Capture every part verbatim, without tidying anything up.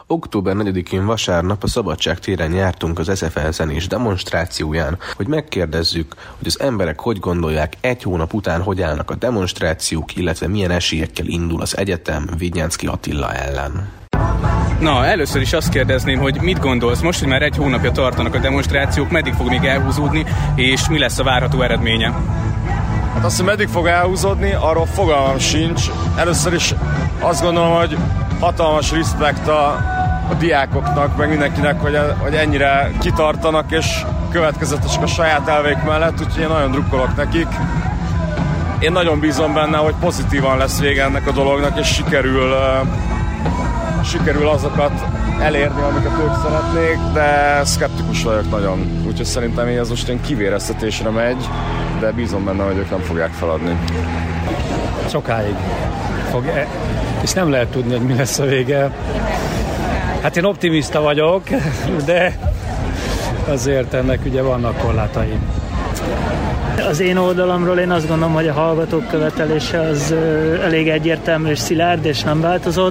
október negyedikén vasárnap a Szabadság téren jártunk az es zé ef e zenés demonstrációján, hogy megkérdezzük, hogy az emberek hogy gondolják, egy hónap után hogy állnak a demonstrációk, illetve milyen esélyekkel indul az egyetem Vidnyánszky Attila ellen. Na, először is azt kérdezném, hogy mit gondolsz most, hogy már egy hónapja tartanak a demonstrációk, meddig fog még elhúzódni, és mi lesz a várható eredménye? Hát azt, hogy meddig fog elhúzódni, arról fogalmam sincs. Először is azt gondolom, hogy hatalmas respekt a, a diákoknak, meg mindenkinek, hogy, hogy ennyire kitartanak, és következetesek a saját elveik mellett, úgyhogy én nagyon drukkolok nekik. Én nagyon bízom benne, hogy pozitívan lesz vége ennek a dolognak, és sikerül, uh, sikerül azokat elérni, amiket ők szeretnék, de szkeptikus vagyok nagyon. Úgyhogy szerintem ez most ilyen kivéreztetésre megy, de bízom benne, hogy ők nem fogják feladni. Sokáig fog, és nem lehet tudni, hogy mi lesz a vége. Hát én optimista vagyok, de azért ennek ugye vannak korlátai. Az én oldalamról én azt gondolom, hogy a hallgatók követelése az elég egyértelmű és szilárd, és nem változott.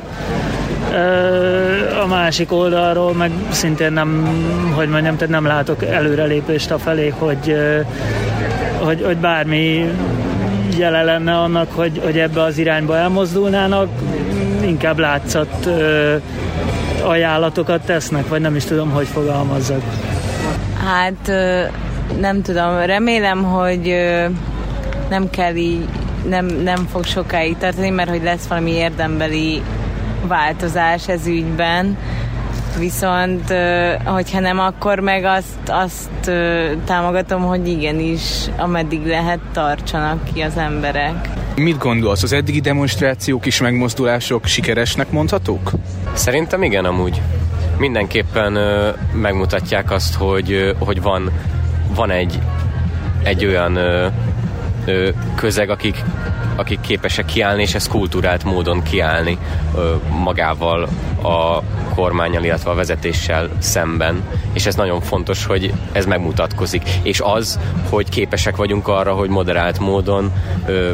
A másik oldalról meg szintén nem, hogy mondjam, tehát nem látok előrelépést afelé, hogy, hogy, hogy bármi jele lenne annak, hogy, hogy ebbe az irányba elmozdulnának, inkább látszat ajánlatokat tesznek, vagy nem is tudom, hogy fogalmazzak. Hát nem tudom, remélem, hogy nem kell így, nem, nem fog sokáig tartani, mert hogy lesz valami érdembeli változás ez ügyben, viszont hogyha nem, akkor meg azt, azt támogatom, hogy igenis, ameddig lehet, tartsanak ki az emberek. Mit gondolsz, az eddigi demonstrációk és megmozdulások sikeresnek mondhatók? Szerintem igen, amúgy. Mindenképpen ö, megmutatják azt, hogy, ö, hogy van, van egy, egy olyan ö, ö, közeg, akik, akik képesek kiállni, és ez kulturált módon kiállni ö, magával a kormánnyal, illetve a vezetéssel szemben. És ez nagyon fontos, hogy ez megmutatkozik. És az, hogy képesek vagyunk arra, hogy moderált módon ö,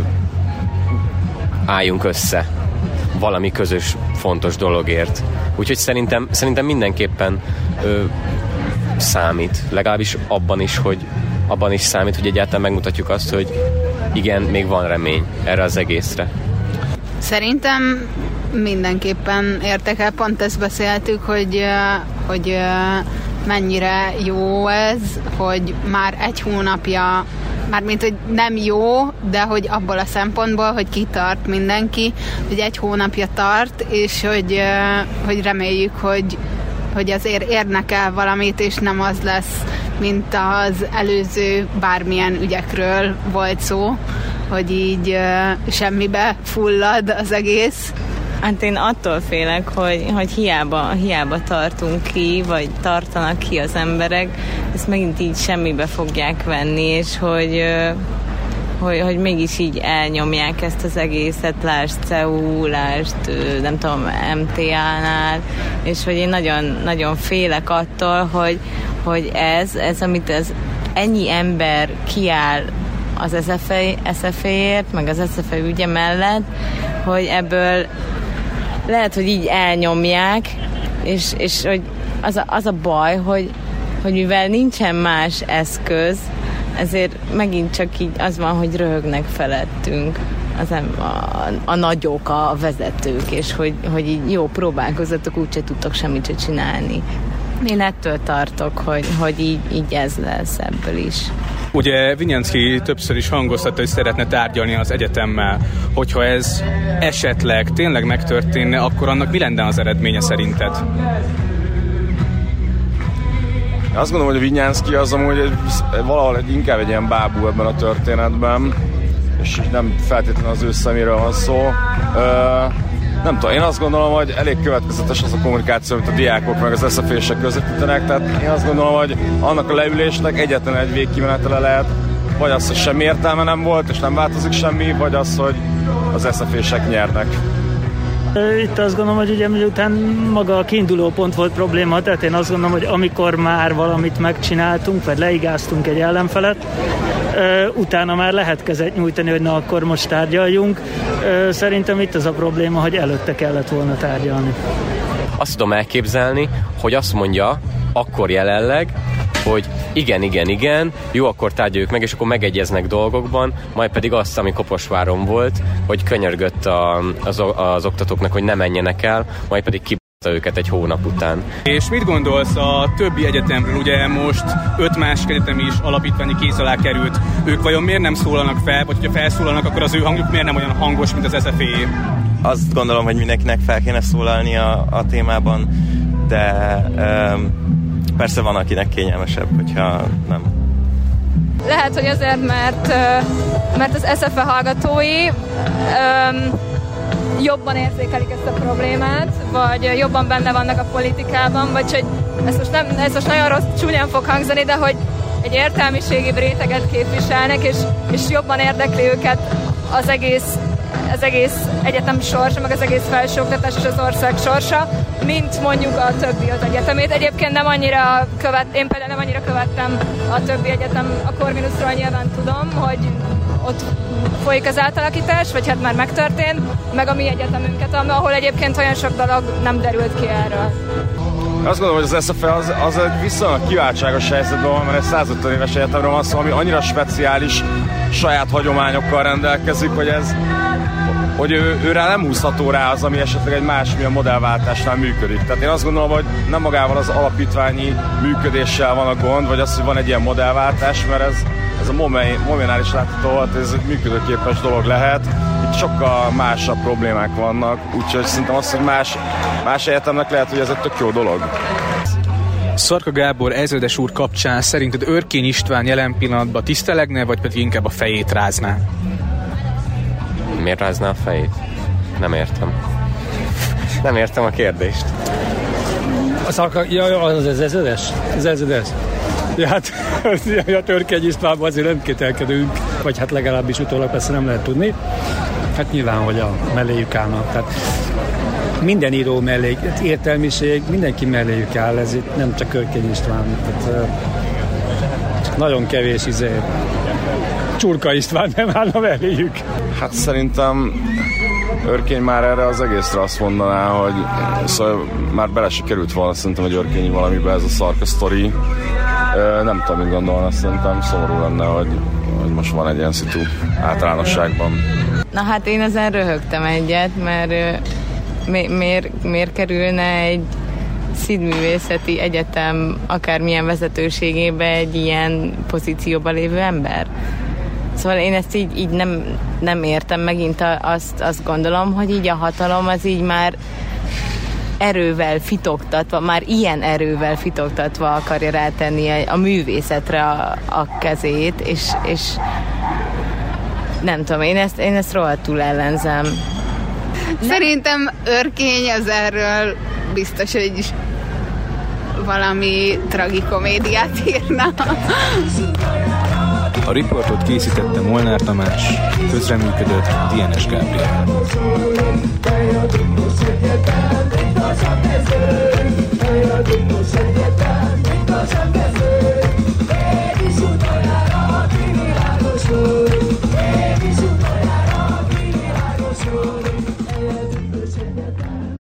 álljunk össze valami közös, fontos dologért. Úgyhogy szerintem, szerintem mindenképpen ö, számít. Legalábbis abban is, hogy abban is számít, hogy egyáltalán megmutatjuk azt, hogy igen, még van remény erre az egészre. Szerintem mindenképpen értek el, pont ezt beszéltük, hogy, hogy mennyire jó ez, hogy már egy hónapja, mármint, hogy nem jó, de hogy abból a szempontból, hogy kitart mindenki, hogy egy hónapja tart, és hogy, hogy reméljük, hogy, hogy azért érnek el valamit, és nem az lesz, mint az előző bármilyen ügyekről volt szó, hogy így semmibe fullad az egész. Hát én attól félek, hogy, hogy hiába, hiába tartunk ki, vagy tartanak ki az emberek, ezt megint így semmibe fogják venni, és hogy, hogy, hogy mégis így elnyomják ezt az egészet, lásd cé e u, lásd, nem tudom, em té á-nál, és hogy én nagyon, nagyon félek attól, hogy, hogy ez, ez, amit az ennyi ember kiáll az es zé é-ért, meg az es zé ef e ügye mellett, hogy ebből lehet, hogy így elnyomják, és, és hogy az a, az a baj, hogy, hogy mivel nincsen más eszköz, ezért megint csak így az van, hogy röhögnek felettünk az em, a, a nagyok, a vezetők, és hogy, hogy így jó, próbálkozzatok, úgyse tudtok semmit se csinálni. Én ettől tartok, hogy, hogy így, így ez lesz ebből is. Ugye Vidnyánszky többször is hangoztatta, hogy szeretne tárgyalni az egyetemmel. Hogyha ez esetleg tényleg megtörténne, akkor annak mi lenne az eredménye szerinted? Azt gondolom, hogy a Vidnyánszky az amúgy egy, valahol egy, inkább egy ilyen bábú ebben a történetben, és nem feltétlenül az ő szeméről van szó. Ö, nem tudom, én azt gondolom, hogy elég következetes az a kommunikáció, amit a diákok meg az es zé ef é-sek közvetítenek, tehát én azt gondolom, hogy annak a leülésnek egyetlen egy végkimenetele lehet, vagy az, hogy semmi értelme nem volt, és nem változik semmi, vagy az, hogy az es zé ef é-sek nyernek. Itt azt gondolom, hogy ugye miután maga a kiinduló pont volt probléma, tehát én azt gondolom, hogy amikor már valamit megcsináltunk, vagy leigáztunk egy ellenfelet, utána már lehet kezet nyújtani, hogy na akkor most tárgyaljunk. Szerintem itt az a probléma, hogy előtte kellett volna tárgyalni. azt tudom elképzelni, hogy azt mondja akkor jelenleg, hogy igen, igen, igen, jó, akkor tárgyaljuk meg, és akkor megegyeznek dolgokban, majd pedig azt, ami Kaposváron volt, hogy könyörgött a, az, az oktatóknak, hogy ne menjenek el, majd pedig ki őket egy hónap után. És mit gondolsz a többi egyetemről? Ugye most öt másik egyetem is alapítványi kéz alá került. Ők vajon miért nem szólalnak fel, vagy hogyha felszólalnak, akkor az ő hangjuk miért nem olyan hangos, mint az es ef é? Azt gondolom, hogy mindenkinek fel kéne szólalni a, a témában, de um, persze van, akinek kényelmesebb, hogyha nem. Lehet, hogy azért, mert, mert az es ef é hallgatói um, jobban érzékelik ezt a problémát, vagy jobban benne vannak a politikában, vagy hogy ez most, nem, ez most nagyon rossz, csúnyán fog hangzani, de hogy egy értelmiségi réteget képviselnek, és, és jobban érdekli őket az egész, az egész egyetem sorsa, meg az egész felsőoktatás és az ország sorsa, mint mondjuk a többi az egyetemét. Egyébként nem annyira követ, én például nem annyira követtem a többi egyetem, a Corvinusról nyilván tudom, hogy ott folyik az átalakítás, vagy hát már megtörtént, meg a mi egyetemünket, ahol egyébként olyan sok dolog nem derült ki erről. Azt gondolom, hogy az es ef é az, az egy viszonylag kiváltságos helyzetben van, mert egy százötven éves egyetemről van szó, ami annyira speciális, saját hagyományokkal rendelkezik, hogy ez hogy ő, ő rá nem húzható rá az, ami esetleg egy másmilyen modellváltásnál működik. Tehát én azt gondolom, hogy nem magával az alapítványi működéssel van a gond, vagy az, hogy van egy ilyen modellváltás, mert ez, ez a Moménál is látható volt, ez egy működőképes dolog lehet. Itt sokkal másabb problémák vannak, úgyhogy szerintem azt, hogy más, más egyetemnek lehet, hogy ez egy tök jó dolog. Szarka Gábor ezredes úr kapcsán szerinted Örkény István jelen pillanatban tisztelegne, vagy pedig inkább a fejét rázná? Miért rázná a fejét? Nem értem. Nem értem a kérdést. A Szarka, ja, az az ezredes? Az ezredes. Ja, hát a Örkény Istvánban azért nem kételkedünk, vagy hát legalábbis utólag persze nem lehet tudni. Hát nyilván, hogy a melléjük állnak. Tehát minden író mellé, értelmiség, mindenki melléjük áll, ez itt nem csak Örkény István. Tehát, nagyon kevés izé. Csurka István nem állna melléjük. Hát szerintem Örkény már erre az egészre azt mondaná, hogy szóval már bele se került volna szerintem, hogy Örkényi valamibe ez a Szarka sztori. Nem tudom, mit gondolna, szerintem szomorú lenne, hogy, hogy most van egy ilyen szitu általánosságban. Na hát én ezen röhögtem egyet, mert mi, miért, miért kerülne egy színművészeti egyetem akármilyen vezetőségébe egy ilyen pozícióban lévő ember? Szóval én ezt így, így nem, nem értem, megint azt, azt gondolom, hogy így a hatalom az így már erővel fitoktatva, már ilyen erővel fitoktatva akarja rátenni a, a művészetre a, a kezét, és, és nem tudom, én ezt, én ezt rohadtul ellenzem. Szerintem Örkény az erről biztos, hogy valami tragikomédiát írna. A riportot készítette Molnár Tamás, közreműködött Dienes Gábriel.